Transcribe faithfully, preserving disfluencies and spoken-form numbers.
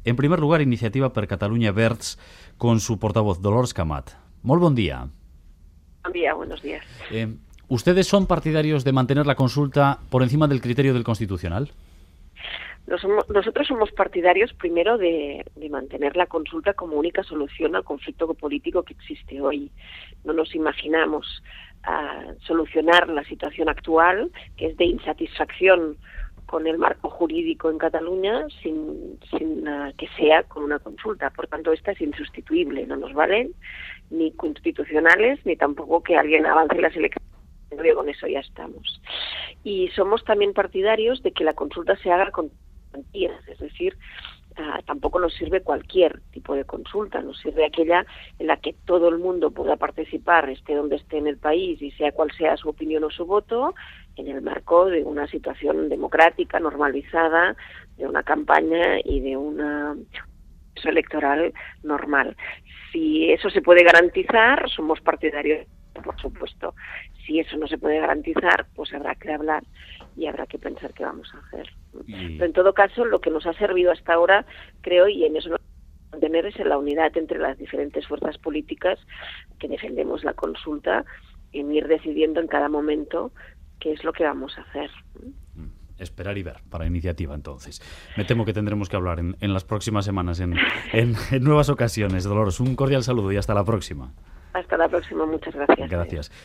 En primer lugar, Iniciativa per Catalunya Verds, con su portavoz, Dolors Camat. Molt bon día. Buen día, buenos días. Eh, ¿Ustedes son partidarios de mantener la consulta por encima del criterio del Constitucional? Nosotros somos partidarios, primero, de, de mantener la consulta como única solución al conflicto político que existe hoy. No nos imaginamos uh, solucionar la situación actual, que es de insatisfacción con el marco jurídico en Cataluña, sin, sin uh, que sea con una consulta. Por tanto, esta es insustituible. No nos valen ni constitucionales, ni tampoco que alguien avance las elecciones. Con eso ya estamos. Y somos también partidarios de que la consulta se haga con garantías, es decir, uh, tampoco nos sirve cualquier tipo de consulta, nos sirve aquella en la que todo el mundo pueda participar, esté donde esté en el país y sea cual sea su opinión o su voto, en el marco de una situación democrática, normalizada, de una campaña y de una proceso electoral normal. Si eso se puede garantizar, somos partidarios, por supuesto. Si eso no se puede garantizar, pues habrá que hablar y habrá que pensar qué vamos a hacer. Y... Pero en todo caso, lo que nos ha servido hasta ahora, creo, y en eso nos vamos a mantener, es en la unidad entre las diferentes fuerzas políticas que defendemos la consulta, en ir decidiendo en cada momento qué es lo que vamos a hacer. Esperar y ver para Iniciativa, entonces. Me temo que tendremos que hablar en, en las próximas semanas, en, en, en nuevas ocasiones. Dolores, un cordial saludo y hasta la próxima. Hasta la próxima, muchas gracias. Gracias.